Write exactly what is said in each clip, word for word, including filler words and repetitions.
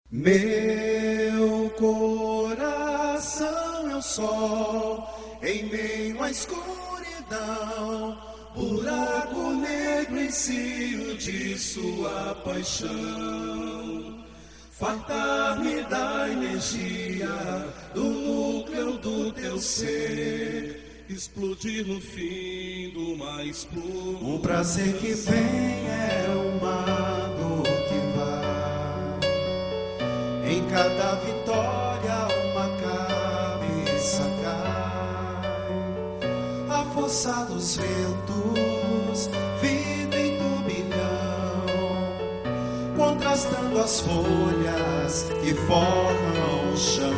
Meu coração é o sol em meio à escuridão, buraco negro em cio de sua paixão. Fartar-me da energia do núcleo do teu ser, explodir no fim do mais puro. O prazer que vem é uma dor que vai. Em cada vitória uma cabeça cai. A força dos ventos, vida em turbilhão, contrastando as folhas que forram o chão.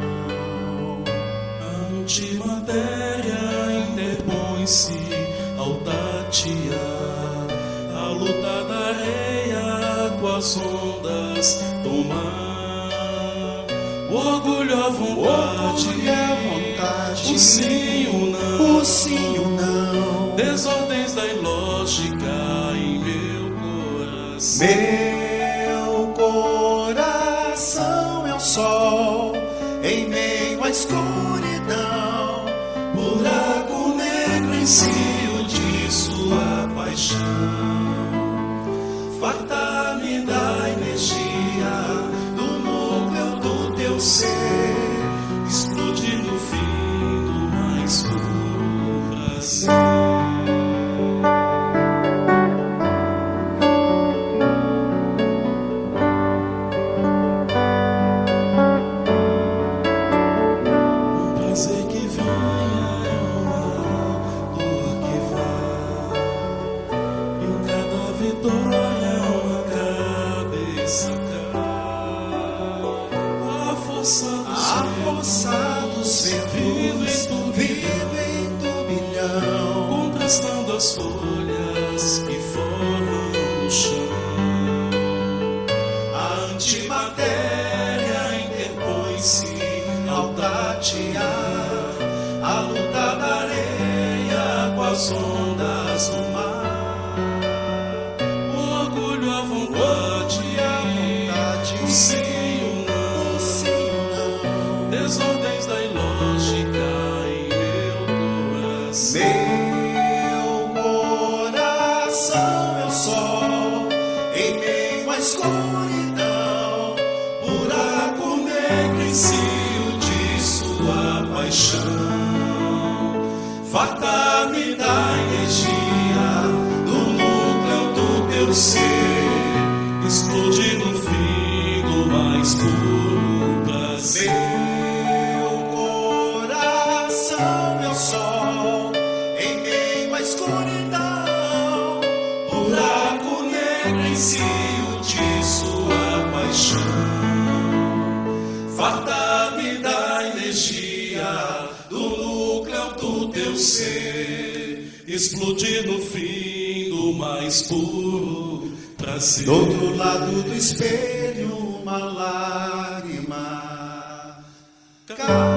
A antimatéria interpõe-se ao tatear, a luta da areia com as ondas do mar. O orgulho à vontade, o orgulho à vontade, o sim, o não, o sim, o não. Desordens da ilógica em meu coração. Meu coração é o sol em meio à escuridão, buraco negro em cio de sua paixão. Fartar-me da energia do núcleo do teu ser, explodir no fim do mais puro prazer. Um prazer que vem é uma dor que vai. Em cada vitória uma cabeça cai. A força a força dos ventos, vivo em turbilhão, contrastando as folhas que formam o chão. a antimatéria interpõe-se ao tatear, a luta da areia com as ondas do mar. O orgulho à vontade, a vontade, o sim, o não, o sim, o não. desordens da ilógica em meu coração. Meu coração é o sol em meio à escuridão, Buraco negro em cio de sua paixão. Fartar-me da energia do núcleo do teu ser, Explodir no fim do mais puro prazer. meu coração é o sol em meio à escuridão, buraco negro em cio de sua paixão. Fartar-me da energia do núcleo do teu ser, Explodir no fim do mais puro prazer. Do outro lado do espelho uma lágrima cai.